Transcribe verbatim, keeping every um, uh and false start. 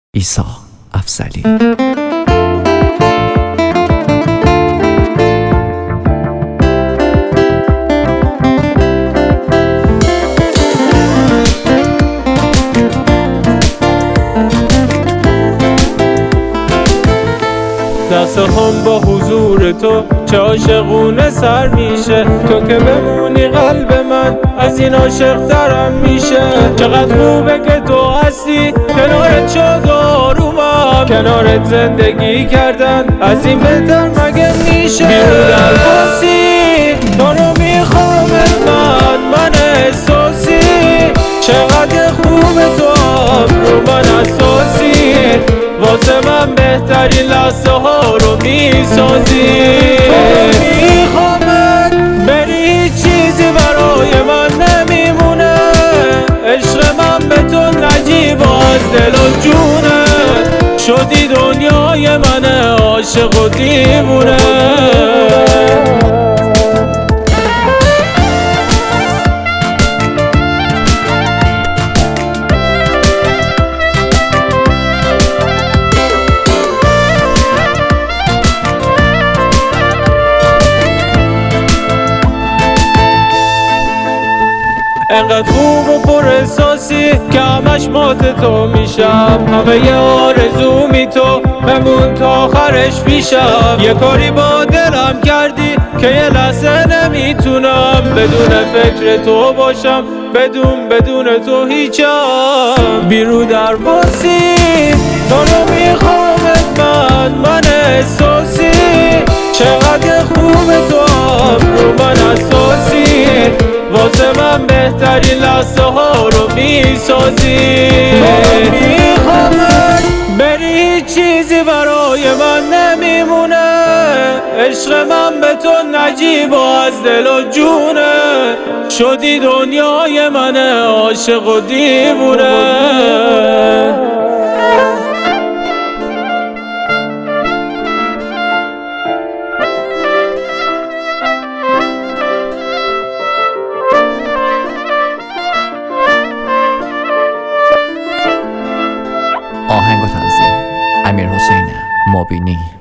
عیسی افضلی. دست هم با حضور تو چه عاشقونه سر میشه، تو که بمونی قلب من از این عاشق ترم میشه. چقدر خوبه که تو هستی، کنارت شد آرومم، کنارت زندگی کردن از این بهتر مگه میشه. بیرون درباسی تو رو میخوام من، من احساسی چقدر خوبه تو هم رو من اساسی، واسه من بهترین لحظه ها رو میسازی. تو میخوامت بری چیزی برای من نمیمونه، عشق من به تو نجیب از دل و جونه، شدی دنیای من عاشق و دیوونه. انقدر خوب و پر احساسی که همش مات تو میشم، همه یه آرزومی تو بمون تا آخرش پیشم. یه کاری با دلم کردی که یه لحظه نمیتونم بدون فکر تو باشم، بدون بدون تو هیچم. بیرو درباسی تو رو میخوامت من، من احساسی چقدر خوبه تو هم رو من اساسی، واسه من بهترین لحظه ها رو میسازی. تو میخوامت بری چیزی برای من نمیمونه، عشق من به تو نجیب از دل و جونه، شدی دنیای من عاشق و دیوونه. آهنگ و تنظیم امیرحسین مابینی.